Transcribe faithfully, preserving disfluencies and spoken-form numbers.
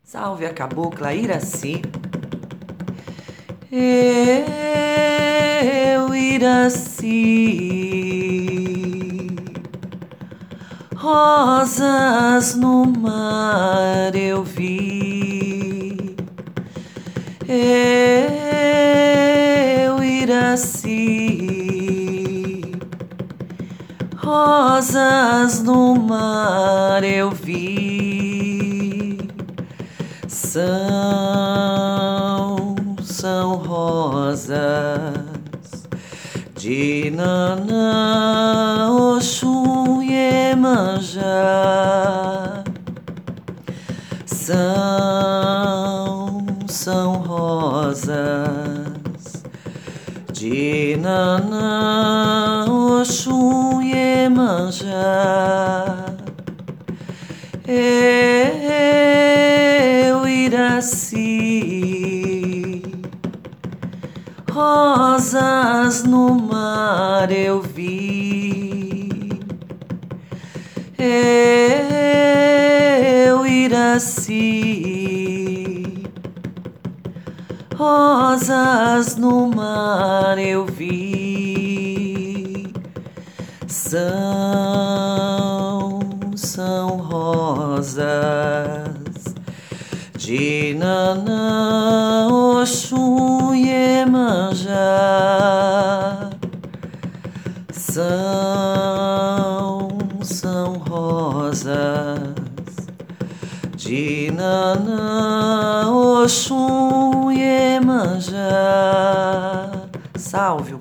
Salve a cabocla Iraci. Eu, Iraci, rosas no mar eu vi. Eu, Iraci, rosas no mar eu vi. São, são rosas de Nanã, Oxum e Iemanjá. São, são rosas de Nanã, Oxum e Iemanjá. Eu, Iraci, rosas no mar eu vi. Eu, Iraci, rosas no mar eu vi. São, são rosas de Nanã, Oxum e Iemanjá. São, são rosas de Nanã, Oxum e Iemanjá. Salve!